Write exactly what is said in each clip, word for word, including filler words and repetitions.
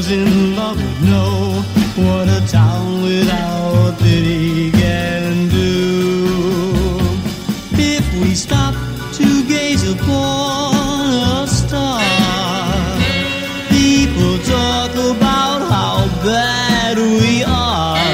those in love would know what a town without pity can do. If we stop to gaze upon a star, people talk about how bad we are.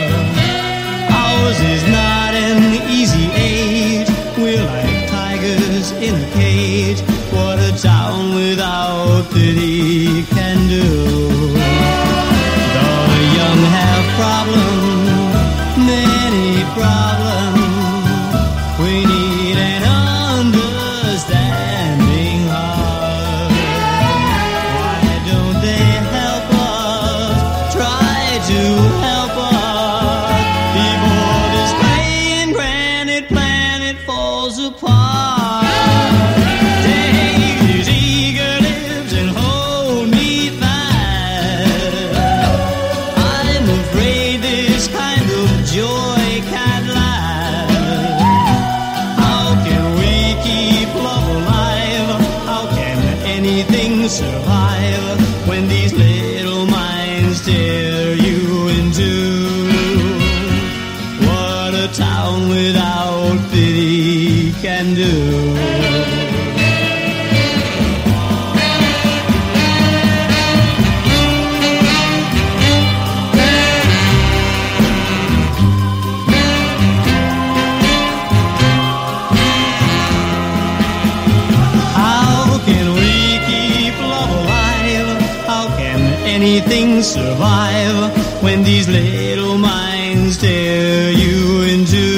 Ours is not an easy age. We're like tigers in a cage. What a town without pity can do. The young have problems, many problems. We need an understanding heart. Why don't they help us? Try to help us before this praying granite planet falls apart. Take these eager lips and hold me fast. I'm afraid this kind of joy can't last. How can we keep love alive? How can anything survive when these little minds tear you in two? What a town without pity can do. How can we keep love alive? How can anything survive when these little minds tear you in two?